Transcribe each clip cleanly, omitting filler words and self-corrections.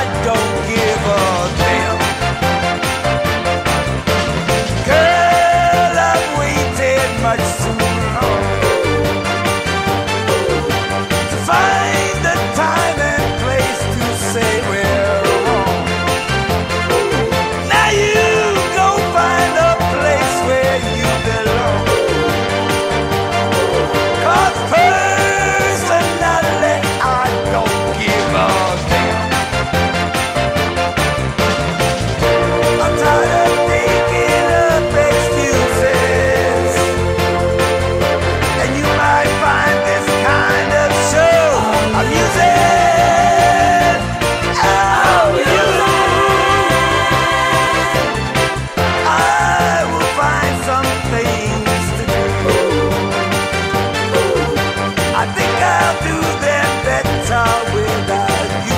don't give a damn. Girl, I've waited much too long to find the time and place to say we're wrong. Now you go find a place where you belong. 'Cause personally I don't give a damn. I'm tired of making up excuses, and you might find this kind of show amusing. I will find some things to do. I think I'll do them better without you.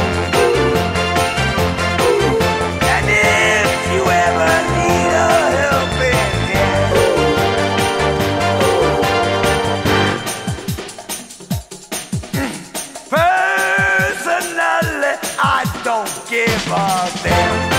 And if you ever need a helping hand, personally I don't give a damn.